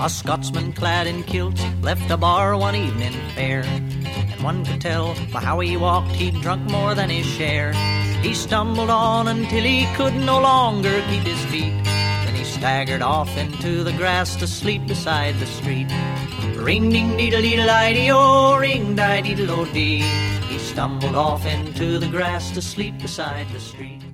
A Scotsman clad in kilts left a bar one evening fair, and one could tell by how he walked he'd drunk more than his share. He stumbled on until he could no longer keep his feet. Then he staggered off into the grass to sleep beside the street. Ring-ding-dee-dee-dee-dee-o, ring-dee-dee-dee-dee-o-dee. He stumbled off into the grass to sleep beside the street.